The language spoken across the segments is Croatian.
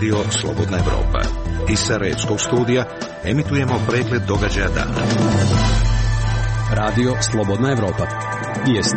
Radio Slobodna Evropa. Iz Sarajevskog studija emitujemo pregled događaja dana. Radio Slobodna Evropa. Vijesti.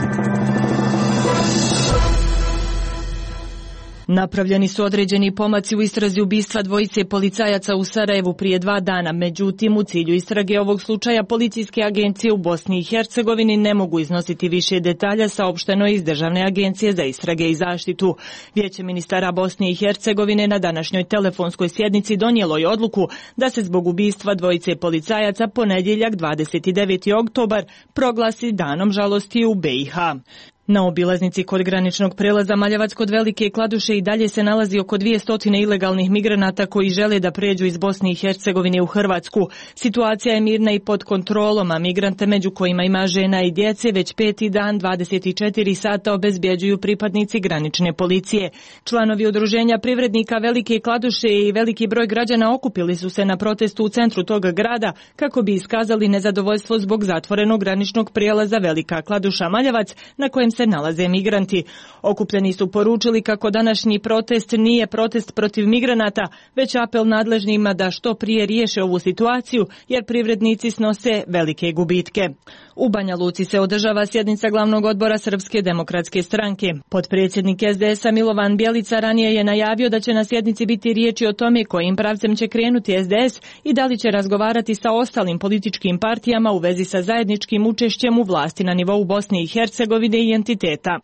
Napravljeni su određeni pomaci u istrazi ubistva dvojice policajaca u Sarajevu prije 2 dana. Međutim, u cilju istrage ovog slučaja policijske agencije u Bosni i Hercegovini ne mogu iznositi više detalja, saopšteno iz Državne agencije za istrage i zaštitu. Vijeće ministara Bosne i Hercegovine na današnjoj telefonskoj sjednici donijelo je odluku da se zbog ubistva dvojice policajaca ponedjeljak 29. oktobar proglasi danom žalosti u BiH. Na obilaznici kod graničnog prelaza Maljevac kod Velike Kladuše i dalje se nalazi oko 200 ilegalnih migranata koji žele da pređu iz Bosne i Hercegovine u Hrvatsku. Situacija je mirna i pod kontrolom, a migrante, među kojima ima žena i djece, već 5. dan 24 sata obezbjeđuju pripadnici granične policije. Članovi udruženja privrednika Velike Kladuše i veliki broj građana okupili su se na protestu u centru toga grada kako bi iskazali nezadovoljstvo zbog zatvorenog graničnog prijelaza Velika Kladuša Maljevac, na kojem se nalaze migranti. Okupljeni su poručili kako današnji protest nije protest protiv migranata, već apel nadležnima da što prije riješe ovu situaciju, jer privrednici snose velike gubitke. U Banja Luci se održava sjednica glavnog odbora Srpske demokratske stranke. Potpredsjednik SDS-a Milovan Bjelica ranije je najavio da će na sjednici biti riječi o tome kojim pravcem će krenuti SDS i da li će razgovarati sa ostalim političkim partijama u vezi sa zajedničkim učešćem u vlasti na nivou Bosne i Hercegovine i entiteta.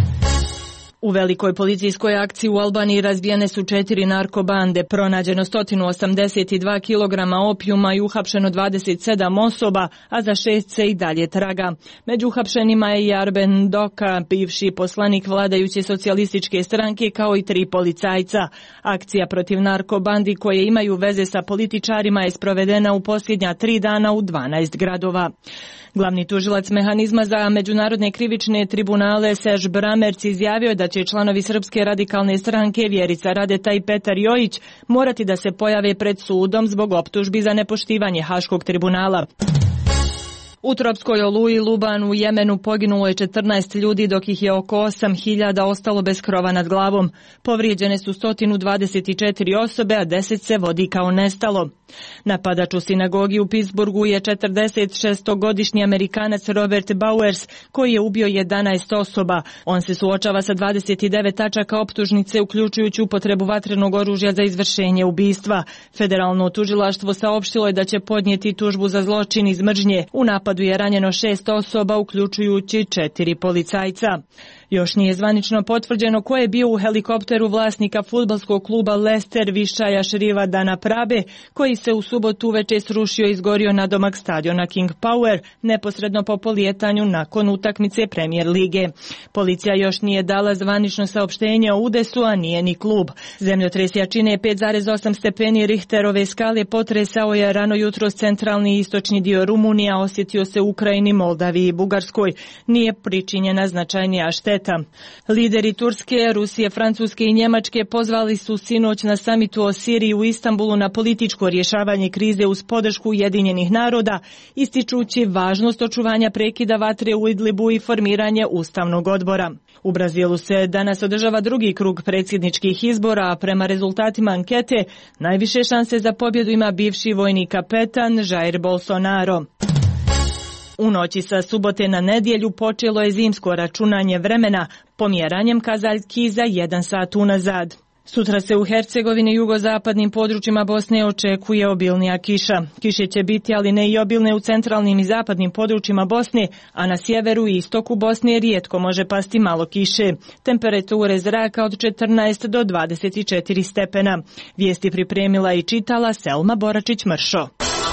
U velikoj policijskoj akciji u Albaniji razbijene su 4 narkobande, pronađeno 182 kg opijuma i uhapšeno 27 osoba, a za 6 se i dalje traga. Među uhapšenima je i Arben Doka, bivši poslanik vladajuće socijalističke stranke, kao i 3 policajca. Akcija protiv narkobandi koje imaju veze sa političarima je sprovedena u posljednja 3 dana u 12 gradova. Glavni tužilac mehanizma za međunarodne krivične tribunale Serž Bramerc izjavio da će članovi Srpske radikalne stranke Vjerica Radeta i Petar Jojić morati da se pojave pred sudom zbog optužbi za nepoštivanje Haškog tribunala. U tropskoj oluji Luban u Jemenu poginulo je 14 ljudi, dok ih je oko 8.000 ostalo bez krova nad glavom. Povrijeđene su 124 osobe, a 10 se vodi kao nestalo. Napadač u sinagogi u Pittsburghu je 46-godišnji Amerikanac Robert Bowers, koji je ubio 11 osoba. On se suočava sa 29 tačaka optužnice, uključujući upotrebu vatrenog oružja za izvršenje ubistva. Federalno tužilaštvo saopštilo je da će podnijeti tužbu za zločin iz mržnje. U napadu je ranjeno 6 osoba, uključujući 4 policajca. Još nije zvanično potvrđeno ko je bio u helikopteru vlasnika fudbalskog kluba Leicester Višaja Šriva Dana Prabe, koji se u subotu uveče srušio i izgorio nadomak stadiona King Power, neposredno po polijetanju nakon utakmice Premier lige. Policija još nije dala zvanično saopštenje o udesu, a nije ni klub. Zemljotres jačine 5,8 stepeni Richterove skale potresao je rano jutros centralni i istočni dio Rumunije, a osjetio se u Ukrajini, Moldaviji i Bugarskoj. Nije pričinjena značajnija šteta. Lideri Turske, Rusije, Francuske i Njemačke pozvali su sinoć na samitu o Siriji u Istanbulu na političko rješavanje krize uz podršku Ujedinjenih naroda, ističući važnost očuvanja prekida vatre u Idlibu i formiranje Ustavnog odbora. U Brazilu se danas održava drugi krug predsjedničkih izbora, a prema rezultatima ankete najviše šanse za pobjedu ima bivši vojni kapetan Jair Bolsonaro. U noći sa subote na nedjelju počelo je zimsko računanje vremena, pomjeranjem kazaljki za 1 sat unazad. Sutra se u Hercegovini i jugozapadnim područjima Bosne očekuje obilnija kiša. Kiše će biti, ali ne i obilne u centralnim i zapadnim područjima Bosne, a na sjeveru i istoku Bosne rijetko može pasti malo kiše. Temperature zraka od 14 do 24 stepena. Vijesti pripremila i čitala Selma Boračić-Mršo.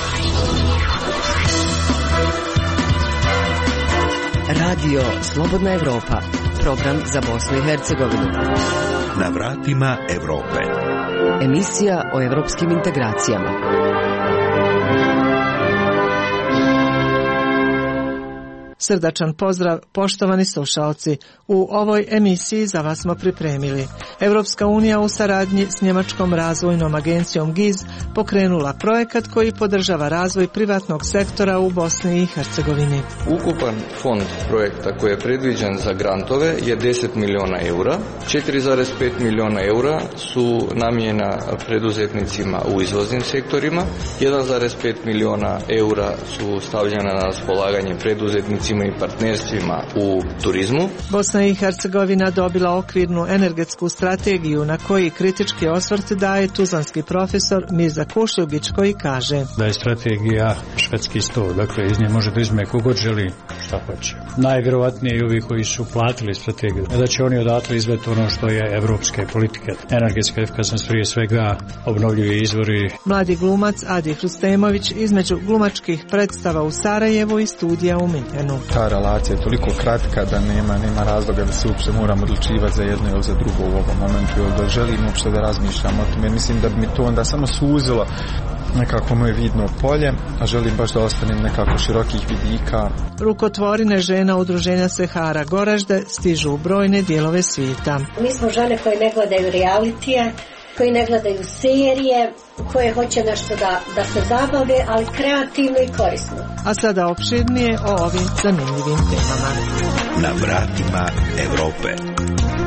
Radio Slobodna Evropa, program za Bosnu i Hercegovinu. Na vratima Evrope. Emisija o evropskim integracijama. Srdačan pozdrav, poštovani slušalci. U ovoj emisiji za vas smo pripremili. Europska unija u saradnji s Njemačkom razvojnom agencijom GIZ pokrenula projekat koji podržava razvoj privatnog sektora u Bosni i Hercegovini. Ukupan fond projekta koji je predviđen za grantove je 10 milijuna eura. 4,5 milijuna eura su namijenjena preduzetnicima u izvoznim sektorima. 1,5 milijuna eura su stavljena na raspolaganje preduzetnicima i partnerstvima u turizmu. Bosna i Hercegovina dobila okvirnu energetsku strategiju na koji kritički osvrt daje tuzlanski profesor Mirza Kušljugić koji kaže da je strategija švedski sto, dakle iz nje može da izme kogod želi šta hoće. Najvjerovatnije i ovi koji su platili strategiju, da će oni odatle izveti ono što je evropske politike. Energetska efikasnost prije svega, obnovljivi izvori. Mladi glumac Adi Hrustemović između glumačkih predstava u Sarajevu i studija u Minhenu. Ta relacija je toliko kratka da nema razloga da se uopšte moramo odlučivati za jedno ili za drugo u ovom momentu, ili da želim uopšte da razmišljam o tome. Mislim da bi mi to onda samo suzilo nekako moje vidno polje, a želim baš da ostanem nekako širokih vidika. Rukotvorine žena udruženja Sehara Goražde stižu u brojne dijelove svijeta. Mi smo žene koje ne gledaju realitije, koji ne gledaju serije, koje hoće nešto da se zabave, ali kreativno i korisno. A sada opširnije o ovim zanimljivim temama. Na vratima Europe.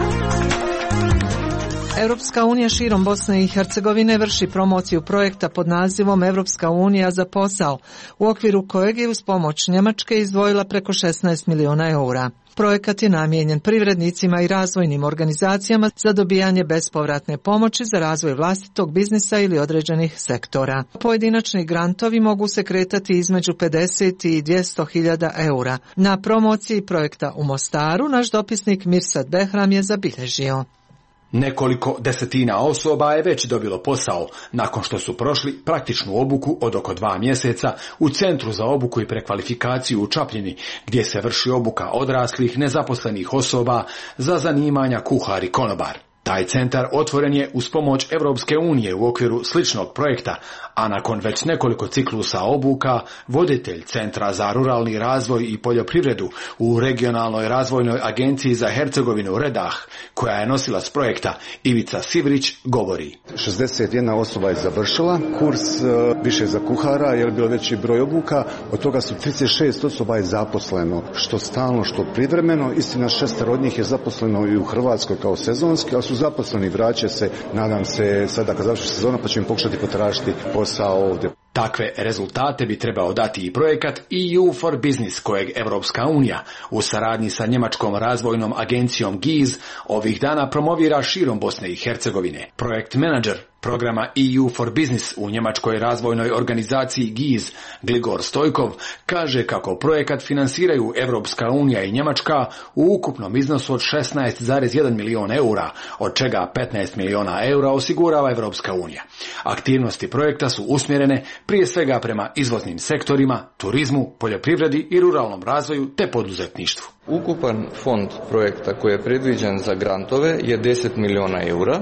Europska unija širom Bosne i Hercegovine vrši promociju projekta pod nazivom Europska unija za posao, u okviru kojeg je uz pomoć Njemačke izdvojila preko 16 milijuna eura. Projekat je namijenjen privrednicima i razvojnim organizacijama za dobijanje bespovratne pomoći za razvoj vlastitog biznisa ili određenih sektora. Pojedinačni grantovi mogu se kretati između 50 i 200.000 eura. Na promociji projekta u Mostaru naš dopisnik Mirsad Behram je zabilježio. Nekoliko desetina osoba je već dobilo posao nakon što su prošli praktičnu obuku od oko 2 mjeseca u Centru za obuku i prekvalifikaciju u Čapljini, gdje se vrši obuka odraslih nezaposlenih osoba za zanimanja kuhar i konobar. Taj centar otvoren je uz pomoć Europske unije u okviru sličnog projekta, a nakon već nekoliko ciklusa obuka, voditelj Centra za ruralni razvoj i poljoprivredu u Regionalnoj razvojnoj agenciji za Hercegovinu Redah, koja je nosilac projekta, Ivica Sivrić, govori. 61 osoba je završila kurs više za kuhara, jer je bilo veći broj obuka, od toga su 36 osoba je zaposleno, što stalno, što privremeno. Istina, 6 od njih je zaposleno i u Hrvatskoj kao sezonski, ali su zaposleni, vraća se, nadam se sada kad završi sezona, pa ćemo pokušati potražiti posao ovdje. Takve rezultate bi trebao dati i projekat EU for Business, kojeg Europska unija u saradnji sa Njemačkom razvojnom agencijom GIZ ovih dana promovira širom Bosne i Hercegovine. Projekt menadžer programa EU for Business u Njemačkoj razvojnoj organizaciji GIZ, Gligor Stojkov, kaže kako projekat finansiraju Europska unija i Njemačka u ukupnom iznosu od 16,1 milijun eura, od čega 15 milijuna eura osigurava Europska unija. Aktivnosti projekta su usmjerene prije svega prema izvoznim sektorima, turizmu, poljoprivredi i ruralnom razvoju te poduzetništvu. Ukupan fond projekta koji je predviđen za grantove je 10 milijuna eura.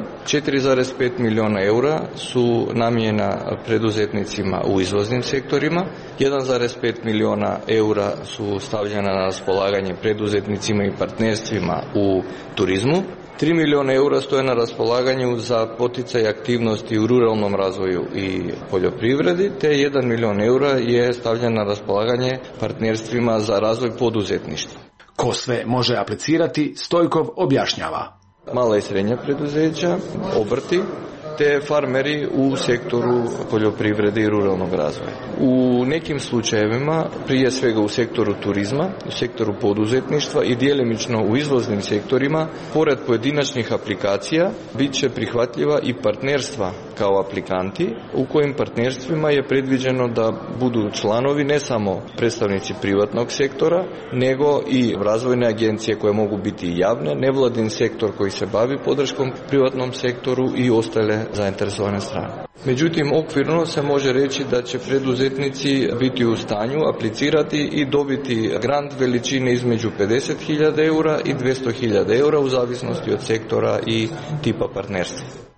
4,5 milijuna eura su namijenjena preduzetnicima u izvoznim sektorima. 1,5 milijuna eura su stavljena na raspolaganje preduzetnicima i partnerstvima u turizmu. 3 milijuna eura stoje na raspolaganju za poticaj aktivnosti u ruralnom razvoju i poljoprivredi, te 1 milijun eura je stavljen na raspolaganje partnerstvima za razvoj poduzetništva. Ko sve može aplicirati, Stojkov objašnjava. Mala i srednja preduzeća, obrti, te farmeri u sektoru poljoprivrede i ruralnog razvoja. U nekim slučajevima, prije svega u sektoru turizma, u sektoru poduzetništva i djelimično u izvoznim sektorima, pored pojedinačnih aplikacija, bit će prihvatljiva i partnerstva kao aplikanti, u kojim partnerstvima je predviđeno da budu članovi ne samo predstavnici privatnog sektora, nego i razvojne agencije koje mogu biti javne, nevladin sektor koji se bavi podrškom privatnom sektoru i ostale zainteresovane strane. Međutim, okvirno se može reći da će preduzetnici biti u stanju aplicirati i dobiti grant veličine između 50.000 eura i 200.000 eura u zavisnosti od sektora i tipa partnerstva.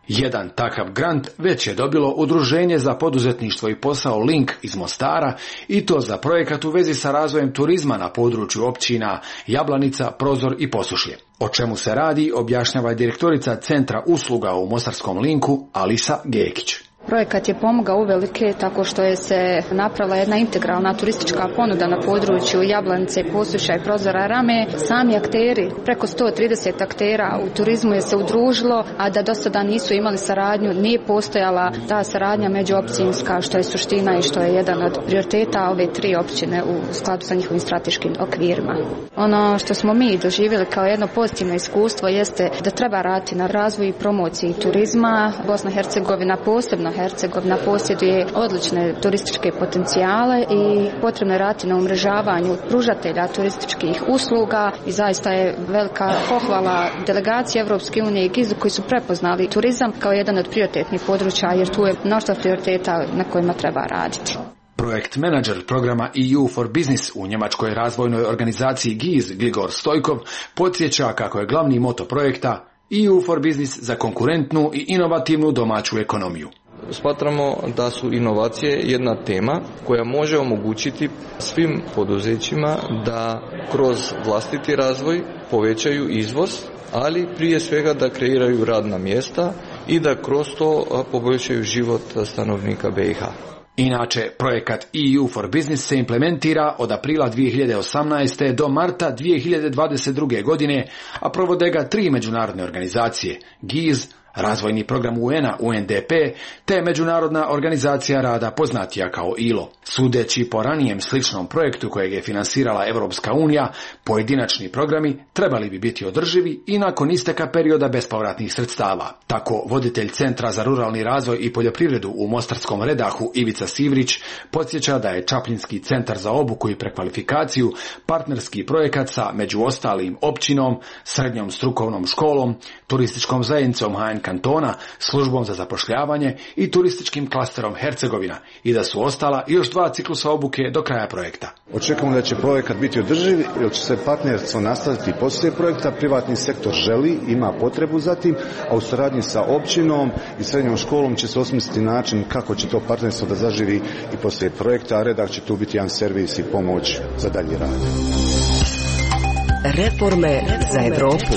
Jedan takav grant već je dobilo Udruženje za poduzetništvo i posao Link iz Mostara, i to za projekat u vezi sa razvojem turizma na području općina Jablanica, Prozor i Posušlje. O čemu se radi objašnjava direktorica Centra usluga u mostarskom Linku Alisa Gekić. Projekat je pomogao uvelike tako što je se napravila jedna integralna turistička ponuda na području Jablanice, Posušja i Prozora Rame. Sami akteri, preko 130 aktera u turizmu je se udružilo, a da do sada nisu imali saradnju, nije postojala ta saradnja međuopćinska, što je suština i što je jedan od prioriteta ove 3 općine u skladu sa njihovim strateškim okvirima. Ono što smo mi doživjeli kao jedno pozitivno iskustvo jeste da treba raditi na razvoju i promociji turizma. Bosna i Hercegovina, posebno Hercegovina, posjeduje odlične turističke potencijale i potrebno je raditi na umrežavanju pružatelja turističkih usluga i zaista je velika pohvala delegacije Evropske unije i GIZ-u koji su prepoznali turizam kao jedan od prioritetnih područja, jer tu je mnoštvo prioriteta na kojima treba raditi. Projekt menadžer programa EU for Business u njemačkoj razvojnoj organizaciji GIZ Gligor Stojkov podsjeća kako je glavni moto projekta EU for Business za konkurentnu i inovativnu domaću ekonomiju. Smatramo da su inovacije jedna tema koja može omogućiti svim poduzećima da kroz vlastiti razvoj povećaju izvoz, ali prije svega da kreiraju radna mjesta i da kroz to poboljšaju život stanovnika BiH. Inače, projekat EU for Business se implementira od aprila 2018. do marta 2022. godine, a provode ga 3 međunarodne organizacije, GIZ, Razvojni program UN-a UNDP, te Međunarodna organizacija rada poznatija kao ILO. Sudeći po ranijem sličnom projektu kojeg je finansirala Europska unija, pojedinačni programi trebali bi biti održivi i nakon isteka perioda bespovratnih sredstava. Tako, voditelj Centra za ruralni razvoj i poljoprivredu u Mostarskom Redahu Ivica Sivrić podsjeća da je Čapljinski centar za obuku i prekvalifikaciju partnerski projekat sa među ostalim općinom, srednjom strukovnom školom, turističkom zajednicom HN kantona, službom za zapošljavanje i turističkim klasterom Hercegovina i da su ostala još 2 ciklusa obuke do kraja projekta. Očekujemo da će projekat biti održiv, jer će se partnerstvo nastaviti poslije projekta. Privatni sektor želi, ima potrebu za tim, a u suradnji sa općinom i srednjom školom će se osmisliti način kako će to partnerstvo da zaživi i poslije projekta, a Redak će tu biti jedan servis i pomoć za dalji rad. Reforme za Evropu.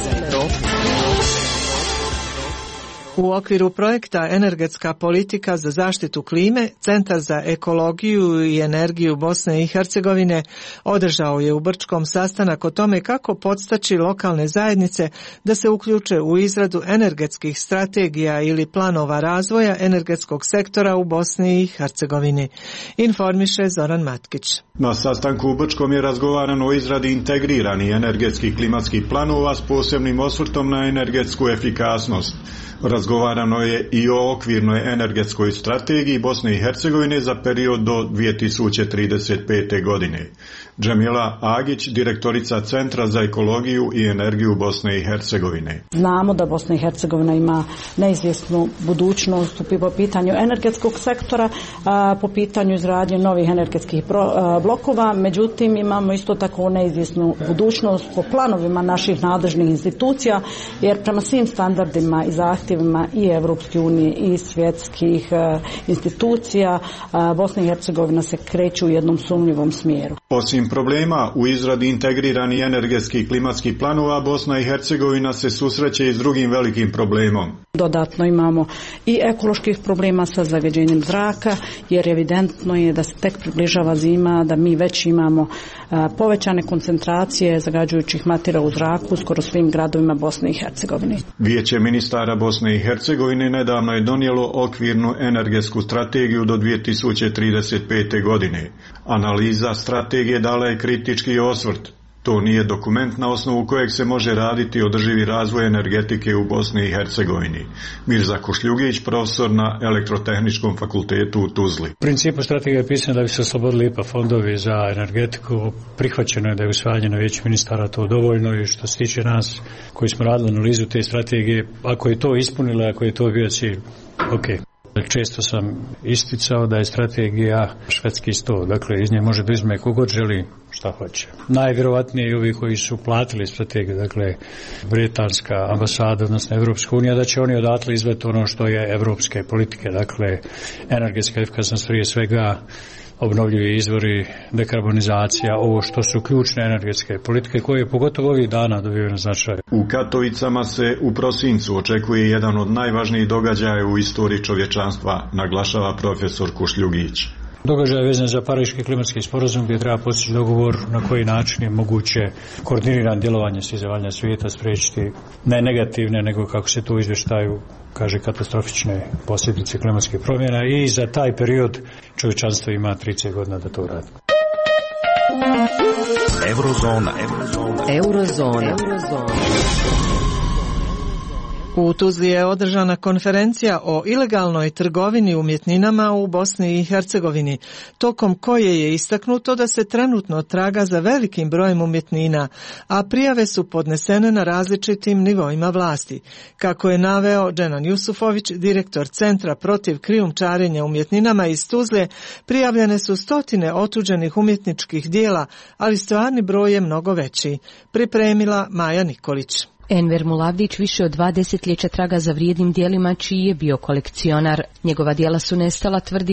U okviru projekta Energetska politika za zaštitu klime, Centar za ekologiju i energiju Bosne i Hercegovine održao je u Brčkom sastanak o tome kako podstaći lokalne zajednice da se uključe u izradu energetskih strategija ili planova razvoja energetskog sektora u Bosni i Hercegovini. Informiše Zoran Matkić. Na sastanku u Brčkom je razgovarano o izradi integriranih energetskih klimatskih planova s posebnim osvrtom na energetsku efikasnost. Razgovarano je i o okvirnoj energetskoj strategiji Bosne i Hercegovine za period do 2035. godine. Džemila Agić, direktorica Centra za ekologiju i energiju Bosne i Hercegovine. Znamo da Bosna i Hercegovina ima neizvjesnu budućnost po pitanju energetskog sektora, po pitanju izgradnje novih energetskih blokova, međutim imamo isto tako neizvjesnu budućnost po planovima naših nadležnih institucija, jer prema svim standardima i zahtjevima i Evropske unije i svjetskih institucija Bosna i Hercegovina se kreću u jednom sumnjivom smjeru. Osim problema u izradi integriranih energetskih klimatskih planova, Bosna i Hercegovina se susreće i s drugim velikim problemom. Dodatno imamo i ekoloških problema sa zagađenjem zraka, jer evidentno je da se tek približava zima, da mi već imamo povećane koncentracije zagađujućih materija u zraku skoro svim gradovima Bosne i Hercegovine. Vijeće ministara Bosne i Hercegovine nedavno je donijelo okvirnu energetsku strategiju do 2035. godine. Analiza strategije dala je kritički osvrt. To nije dokument na osnovu kojeg se može raditi održivi razvoj energetike u Bosni i Hercegovini. Mirza Košljugić, profesor na Elektrotehničkom fakultetu u Tuzli. U principu strategija je pisana da bi se oslobodili IPA fondovi za energetiku. Prihvaćeno je da je usvajanje na vijeću ministara to dovoljno i što se tiče nas koji smo radili analizu te strategije, ako je to ispunilo, ako je to bio cilj, ok. Često sam isticao da je strategija švedski sto, dakle iz nje može da izme kogod želi šta hoće. Najvjerovatnije i ovi koji su platili strategiju, dakle britanska ambasada, odnosno Evropska unija, da će oni odatle izveti ono što je evropske politike, dakle energetska efikasnost prije svega, obnovljivi izvori, dekarbonizacija, ovo što su ključne energetske politike koje pogotovo ovih dana dobivaju na značaju. U Katovicama se u prosincu očekuje jedan od najvažnijih događaja u istoriji čovječanstva, naglašava profesor Kušljugić. Događaj vezan za Pariški klimatski sporazum gdje treba postići dogovor na koji način je moguće koordiniran djelovanje svih zemalja svijeta spriječiti ne negativne nego kako se to u izvještaju kaže katastrofične posljedice klimatskih promjena i za taj period čovječanstvo ima 30 godina da to radi. Eurozona. U Tuzli je održana konferencija o ilegalnoj trgovini umjetninama u Bosni i Hercegovini, tokom koje je istaknuto da se trenutno traga za velikim brojem umjetnina, a prijave su podnesene na različitim nivoima vlasti. Kako je naveo Dženan Jusufović, direktor Centra protiv krijumčarenja umjetninama iz Tuzle, prijavljene su stotine otuđenih umjetničkih dijela, ali stvarni broj je mnogo veći. Pripremila Maja Nikolić. Enver Mulavdić više od 2 desetljeća traga za vrijednim dijelima čiji je bio kolekcionar. Njegova dijela su nestala, tvrdi,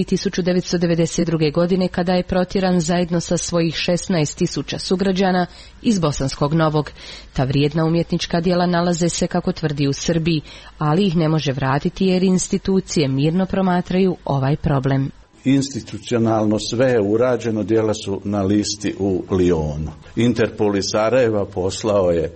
1992. godine kada je protjeran zajedno sa svojih 16.000 sugrađana iz Bosanskog Novog. Ta vrijedna umjetnička dijela nalaze se, kako tvrdi, u Srbiji, ali ih ne može vratiti jer institucije mirno promatraju ovaj problem. Institucionalno sve je urađeno, dijela su na listi u Lionu. Interpol iz Sarajeva poslao je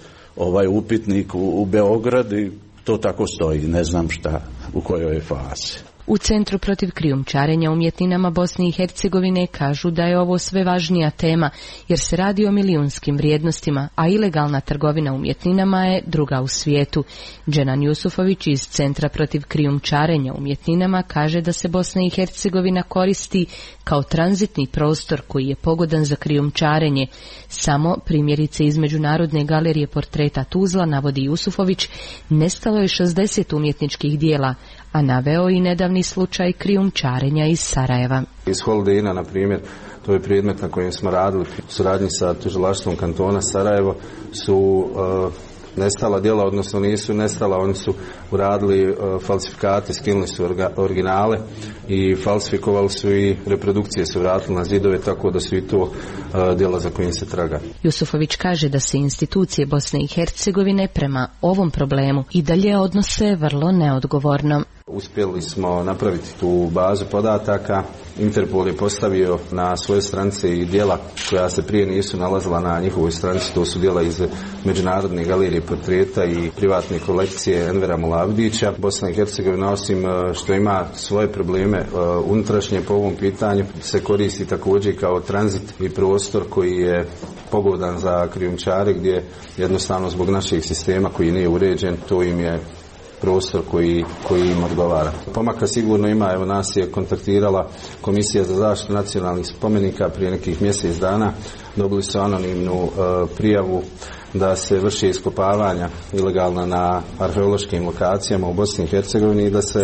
upitnik u Beograd i to tako stoji, ne znam šta, u kojoj je fazi. U Centru protiv krijumčarenja umjetninama Bosne i Hercegovine kažu da je ovo sve važnija tema jer se radi o milijunskim vrijednostima, a ilegalna trgovina umjetninama je druga u svijetu. Dženan Jusufović iz Centra protiv krijumčarenja umjetninama kaže da se Bosna i Hercegovina koristi kao tranzitni prostor koji je pogodan za krijumčarenje. Samo primjerice iz Međunarodne galerije portreta Tuzla, navodi Jusufović, nestalo je 60 umjetničkih dijela, a naveo i nedavni slučaj krijumčarenja iz Sarajeva. Iz Holdena, na primjer, to je predmet na kojem smo radili u suradnji sa tužilaštvom kantona Sarajevo, su nestala djela, odnosno nisu nestala, oni su uradili falsifikate, skinuli su originale i falsifikovali su i reprodukcije su vratili na zidove, tako da su i to djela za kojim se traga. Jusufović kaže da se institucije Bosne i Hercegovine prema ovom problemu i dalje odnose vrlo neodgovorno. Uspjeli smo napraviti tu bazu podataka. Interpol je postavio na svoje stranice i djela koja se prije nisu nalazila na njihovoj stranici. To su djela iz Međunarodne galerije portreta i privatne kolekcije Envera Mulavdića. Bosna i Hercegovina, osim što ima svoje probleme unutrašnje po ovom pitanju, se koristi također kao tranzit i prostor koji je pogodan za krijumčare, gdje jednostavno zbog naših sistema koji nije uređen, to im je prostor koji im odgovara. Pomaka sigurno ima, evo nas je kontaktirala Komisija za zaštitu nacionalnih spomenika prije nekih mjesec dana, dobili su anonimnu prijavu da se vrši iskopavanja ilegalna na arheološkim lokacijama u Bosni i Hercegovini i da se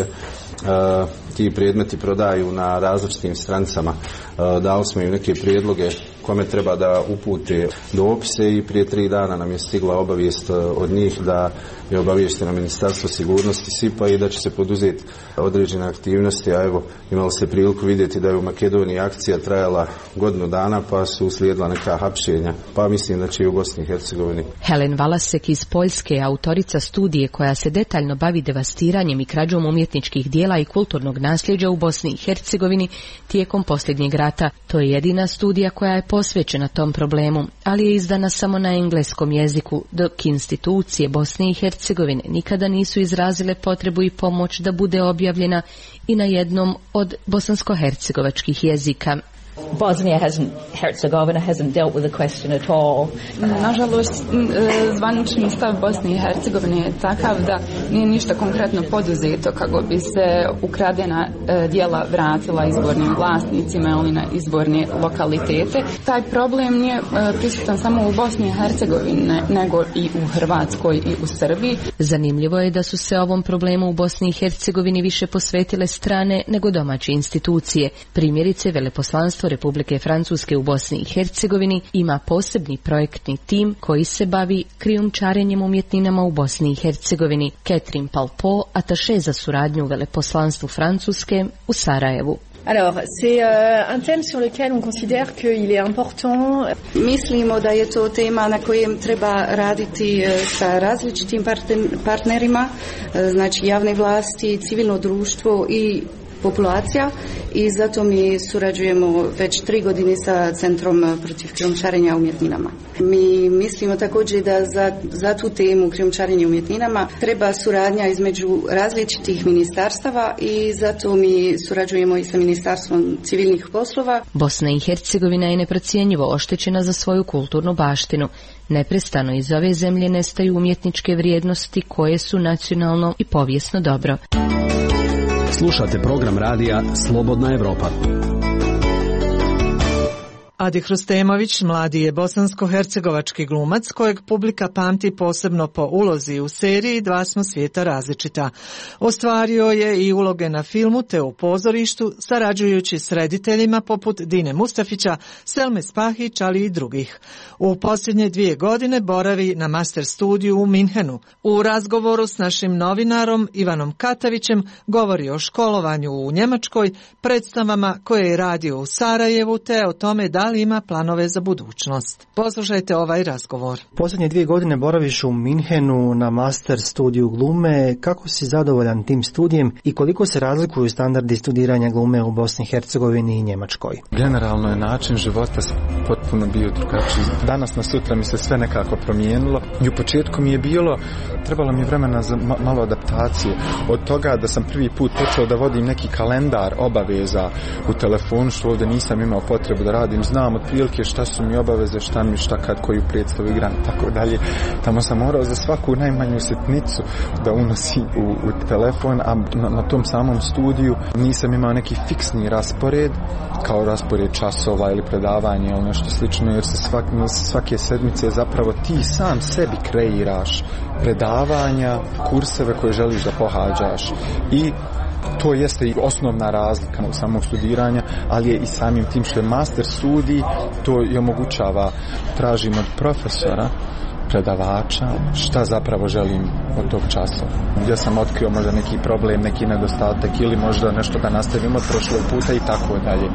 ti predmeti prodaju na različitim stranicama. Dali smo im neke prijedloge kome treba da upute dopise i prije 3 dana nam je stigla obavijest od njih da je obaviješteno Ministarstvo sigurnosti SIP-a i da će se poduzeti određene aktivnosti, a evo imali ste priliku vidjeti da je u Makedoniji akcija trajala godinu dana pa su uslijedila neka hapšenja, pa mislim da će i u Bosni i Hercegovini. Helen Valasek iz Poljske je autorica studije koja se detaljno bavi devastiranjem i krađom umjetničkih dijela i kulturnog nasljeđa u Bosni i Hercegovini tijekom posljednjeg rata. To je jedina studija koja je posvećena tom problemu, ali je izdana samo na engleskom jeziku, dok institucije Bosne i Hercegovine nikada nisu izrazile potrebu i pomoć da bude objavljena i na jednom od bosansko-hercegovačkih jezika. Bosnia-Herzegovina hasn't dealt with the question at all. Nažalost, zvanični stav Bosne i Hercegovine je takav da nije ništa konkretno poduzeto kako bi se ukradena djela vratila izvornim vlasnicima ili na izvorne lokalitete. Taj problem nije prisutan samo u Bosni i Hercegovini, nego i u Hrvatskoj i u Srbiji. Zanimljivo je da su se ovom problemu u Bosni i Hercegovini više posvetile strane nego domaće institucije. Primjerice, Veleposlanstvo Republike Francuske u Bosni i Hercegovini ima posebni projektni tim koji se bavi krijumčarenjem umjetninama u Bosni i Hercegovini. Catherine Palpo, ataše za suradnju u Veleposlanstvu Francuske u Sarajevu. Alors, c'est un thème sur lequel on considère qu'il est important. Mislimo da je to tema na kojem treba raditi sa različitim partnerima, znači javne vlasti, civilno društvo i populacija, i zato mi surađujemo već 3 godine sa Centrom protiv krijumčarenja umjetninama. Mi mislimo također da za tu temu krijumčarenja umjetninama treba suradnja između različitih ministarstava i zato mi surađujemo i sa Ministarstvom civilnih poslova. Bosna i Hercegovina je neprocjenjivo oštećena za svoju kulturnu baštinu. Neprestano iz ove zemlje nestaju umjetničke vrijednosti koje su nacionalno i povijesno dobro. Slušate program radija Slobodna Evropa. Adi Hrustemović mladi je bosansko-hercegovački glumac kojeg publika pamti posebno po ulozi u seriji Dva smo svijeta različita. Ostvario je i uloge na filmu te u pozorištu, sarađujući s rediteljima poput Dine Mustafića, Selme Spahić, ali i drugih. U posljednje 2 godine boravi na master studiju u Minhenu. U razgovoru s našim novinarom Ivanom Katavićem govori o školovanju u Njemačkoj, predstavama koje je radio u Sarajevu te o tome da li ima planove za budućnost. Poslušajte ovaj razgovor. Posljednje 2 godine boraviš u Minhenu na master studiju glume. Kako si zadovoljan tim studijem i koliko se razlikuju standardi studiranja glume u Bosni i Hercegovini i Njemačkoj? Generalno je način života potpuno bio drugačiji. Danas na sutra mi se sve nekako promijenilo i u početku mi je trebalo mi vremena za malo adaptacije. Od toga da sam prvi put počeo da vodim neki kalendar obaveza u telefonu, što ovdje nisam imao potrebu da radim. Znam otprilike šta su mi obaveze, šta kad koju predstavu igram i tako dalje. Tamo sam morao za svaku najmanju sitnicu da unosi u telefon, a na tom samom studiju nisam imao neki fiksni raspored, kao raspored časova ili predavanja ili nešto slično, jer se svake sedmice zapravo ti sam sebi kreiraš predavanja, kurseve koje želiš da pohađaš, i to jeste i osnovna razlika u samog studiranja, ali je i samim tim što je master studij, to i omogućava, tražim od profesora, predavača, šta zapravo želim od tog časa. Gdje sam otkrio možda neki problem, neki nedostatak ili možda nešto da nastavim od prošlog puta i tako dalje.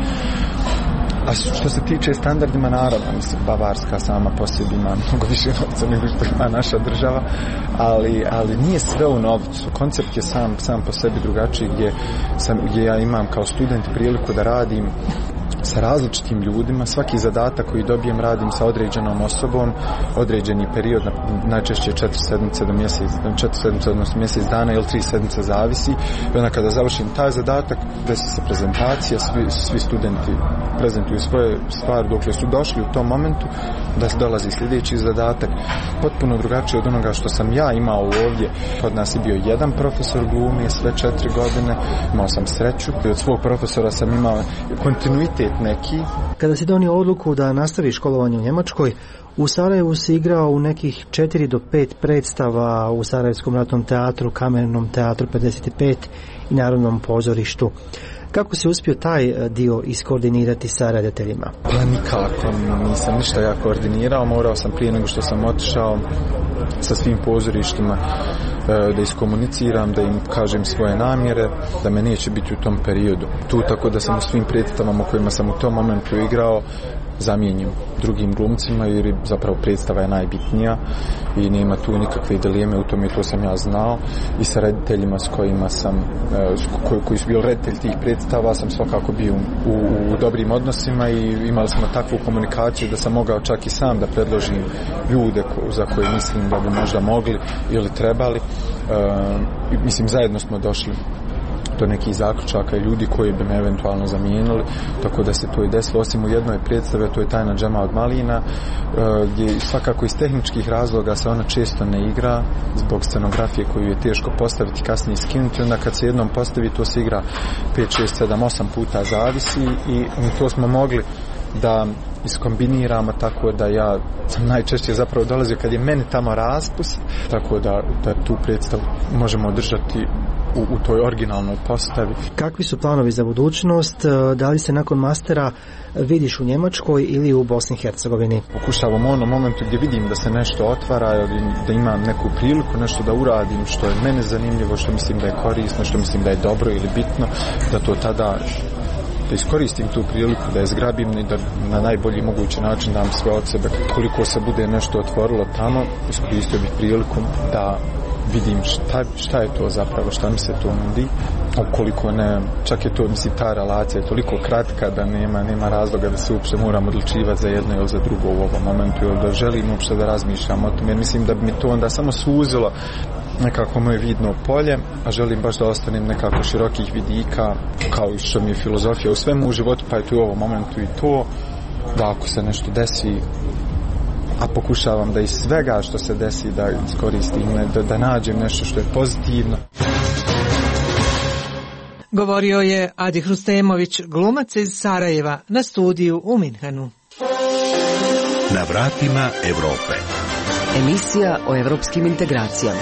A što se tiče standardima, naravno, mislim, Bavarska sama po sebi ima mnogo više novca nego što ima naša država, ali nije sve u novcu. Koncept je sam po sebi drugačiji, gdje ja imam kao student priliku da radim sa različitim ljudima. Svaki zadatak koji dobijem radim sa određenom osobom, određeni period, najčešće 4 sedmice do mjesec dana ili 3 sedmice, zavisi. I onda kada završim taj zadatak, desi se prezentacija, svi studenti prezentuju svoje stvari dokle su došli u tom momentu, da se dolazi sljedeći zadatak. Potpuno drugačije od onoga što sam ja imao ovdje. Kod nas je bio jedan profesor glume sve 4 godine, imao sam sreću. Od svog profesora sam imao kontinuitet neki. Kada si donio odluku da nastaviš školovanje u Njemačkoj, u Sarajevu si igrao u nekih 4 do 5 predstava u Sarajevskom ratnom teatru, Kamernom teatru 55 i Narodnom pozorištu. Kako si uspio taj dio iskoordinirati sa rediteljima? Ja nikako nisam ništa ja koordinirao, morao sam prije nego što sam otišao sa svim pozorištima da iskomuniciram, da im kažem svoje namjere, da me neće biti u tom periodu tu, tako da sam u svim predstavama u kojima sam u tom momentu igrao zamijenjen drugim glumcima, jer zapravo predstava je najbitnija i nema tu nikakve dileme u tome, to sam ja znao, i sa rediteljima s kojima sam koji su bili reditelj tih predstava sam svakako bio u dobrim odnosima i imali smo takvu komunikaciju da sam mogao čak i sam da predložim ljude za koje mislim da bi možda mogli ili trebali. Mislim, zajedno smo došli do nekih zaključaka i ljudi koji bi me eventualno zamijenili, tako da se to i desilo. Osim u jednoj predstave, to je Tajna džema od malina, gdje svakako iz tehničkih razloga se ona često ne igra zbog scenografije koju je teško postaviti, kasnije skinuti. Onda kad se jednom postavi, to se igra 5, 6, 7, 8 puta, zavisi, i to smo mogli da iskombiniramo, tako da ja sam najčešće zapravo dolazio kad je meni tamo raspust, tako da tu predstavu možemo održati u toj originalnoj postavi. Kakvi su planovi za budućnost? Da li se nakon mastera vidiš u Njemačkoj ili u Bosni i Hercegovini? Pokušavam u onom momentu gdje vidim da se nešto otvara, da imam neku priliku, nešto da uradim što je mene zanimljivo, što mislim da je korisno, što mislim da je dobro ili bitno, da to tada da iskoristim tu priliku, da je zgrabim i da na najbolji mogući način dam sve od sebe. Koliko se bude nešto otvorilo tamo, iskoristio bih priliku da vidim šta je to zapravo, šta mi se to nudi. Ukoliko ne, čak je to, mislim, ta relacija je toliko kratka da nema razloga da se uopšte moram odlučivati za jedno ili za drugo u ovom momentu, ili da želim uopšte da razmišljam o tom, jer mislim da bi mi to onda samo suzilo nekako moje vidno polje, a želim baš da ostanem nekako širokih vidika, kao i što mi je filozofija u svemu u životu, pa je tu u ovom momentu i to, da ako se nešto desi, a pokušavam da iz svega što se desi da iskoristim, da nađem nešto što je pozitivno. Govorio je Adi Hrustemović, glumac iz Sarajeva, na studiju u Minhenu. Na vratima Evrope. Emisija o evropskim integracijama.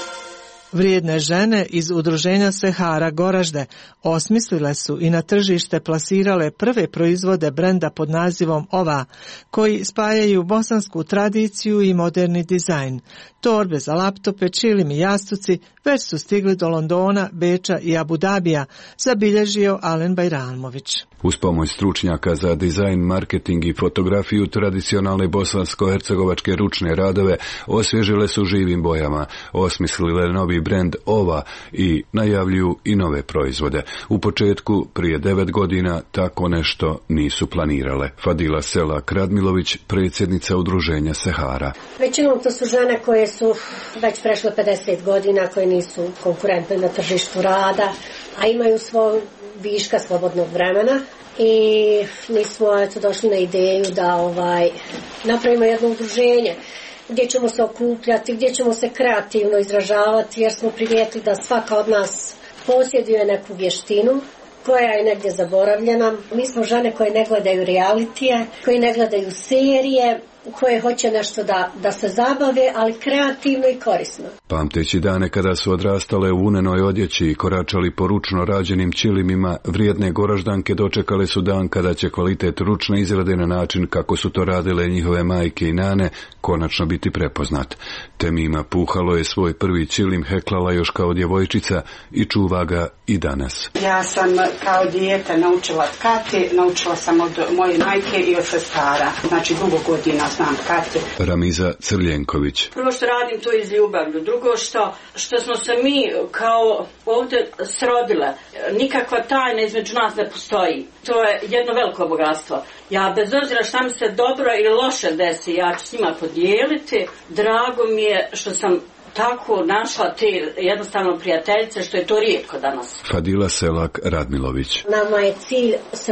Vrijedne žene iz udruženja Sehara Goražde osmislile su i na tržište plasirale prve proizvode brenda pod nazivom Ova, koji spajaju bosansku tradiciju i moderni dizajn. Torbe za laptope, čilim i jastuci već su stigli do Londona, Beča i Abu Dabija, zabilježio Alen Bajramović. Uz pomoć stručnjaka za dizajn, marketing i fotografiju, tradicionalne bosansko-hercegovačke ručne radove osvježile su živim bojama, osmislile novi brend Ova i najavljuju i nove proizvode. U početku, prije 9 godina, tako nešto nisu planirale. Fadila Selak Radmilović, predsjednica udruženja Sehara. Većinom to su žene koje su već prešle 50 godina, koje nisu konkurentne na tržištu rada, a imaju svoj viška slobodnog vremena, i mi smo došli na ideju da napravimo jedno udruženje gdje ćemo se okupljati, gdje ćemo se kreativno izražavati, jer smo primijetili da svaka od nas posjeduje neku vještinu koja je negdje zaboravljena. Mi smo žene koje ne gledaju realitije, koje ne gledaju serije, koje hoće nešto da se zabave, ali kreativno i korisno. Pamteći dane kada su odrastale u vunenoj odjeći i koračali po ručno rađenim čilimima, vrijedne Goraždanke dočekale su dan kada će kvalitet ručne izrade na način kako su to radile njihove majke i nane konačno biti prepoznat. Temima Puhalo je svoj prvi čilim heklala još kao djevojčica i čuva ga i danas. Ja sam kao dijete naučila tkati, naučila sam od moje majke i od sestara, znači dugo godina znam tkati. Ramiza Crljenković. Prvo što radim to iz ljubavlju, drugo što smo se mi kao ovdje srodile, nikakva tajna između nas ne postoji. To je jedno veliko bogatstvo. Ja bez obzira šta mi se dobro ili loše desi, ja ću s njima podijeliti. Drago mi je što sam tako našla te jednostavno prijateljice, što je to rijetko danas. Fadila Selak Radmilović. Nama je cilj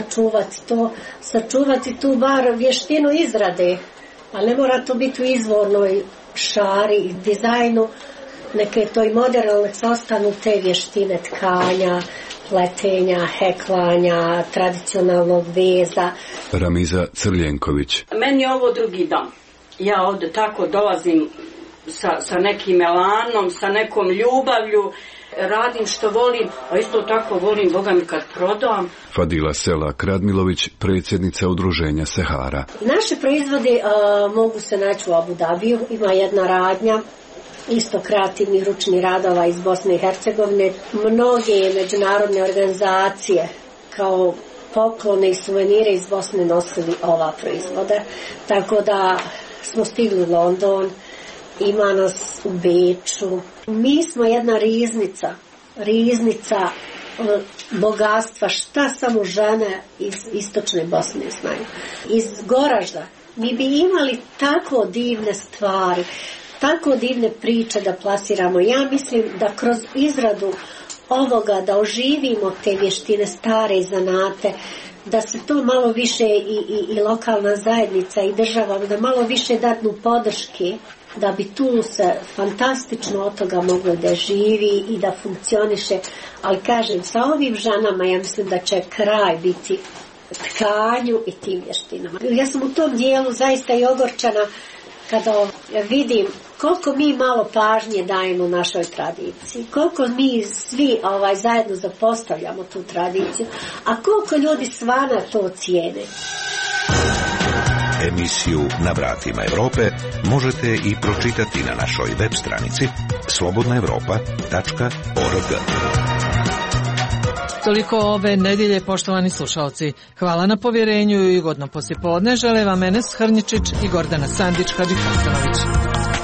sačuvati tu bar vještinu izrade, ali ne mora to biti u izvornoj šari i dizajnu, neke je to i moderno, nek se ostanu te vještine tkanja, pletenja, heklanja, tradicionalnog veza. Ramiza Crljenković. Meni je ovo drugi dom. Ja ovdje tako dolazim sa nekim elanom, sa nekom ljubavlju, radim što volim, a isto tako volim, Boga mi, kad prodam. Fadila Selak Radmilović, predsjednica udruženja Sehara. Naše proizvode mogu se naći u Abu Dabiju, ima jedna radnja, isto kreativnih ručnih radova iz Bosne i Hercegovine. Mnoge međunarodne organizacije kao poklone i suvenire iz Bosne nosili ova proizvode, tako da smo stigli u London, ima nas u Beču. Mi smo jedna riznica bogatstva, šta samo žene iz istočne Bosne znaju. Iz Goražda mi bi imali tako divne stvari, tako divne priče da plasiramo. Ja mislim da kroz izradu ovoga, da oživimo te vještine, stare zanate, da se to malo više i lokalna zajednica i država, da malo više dadnu podrške, da bi tu se fantastično od toga moglo da živi i da funkcioniše. Ali kažem, sa ovim ženama ja mislim da će kraj biti tkanju i tim vještinama. Ja sam u tom dijelu zaista i ogorčana kada vidim koliko mi malo pažnje dajemo našoj tradiciji, koliko mi svi zajedno zapostavljamo tu tradiciju, a koliko ljudi stvarno to cijene. Emisiju Na vratima Europe možete i pročitati na našoj web stranici slobodnaevropa.org. Toliko ove nedjelje, poštovani slušalci. Hvala na povjerenju i ugodno poslijepodne. Žele vam Enes Hrnjičić i Gordana Sandić-Hadžihasanović.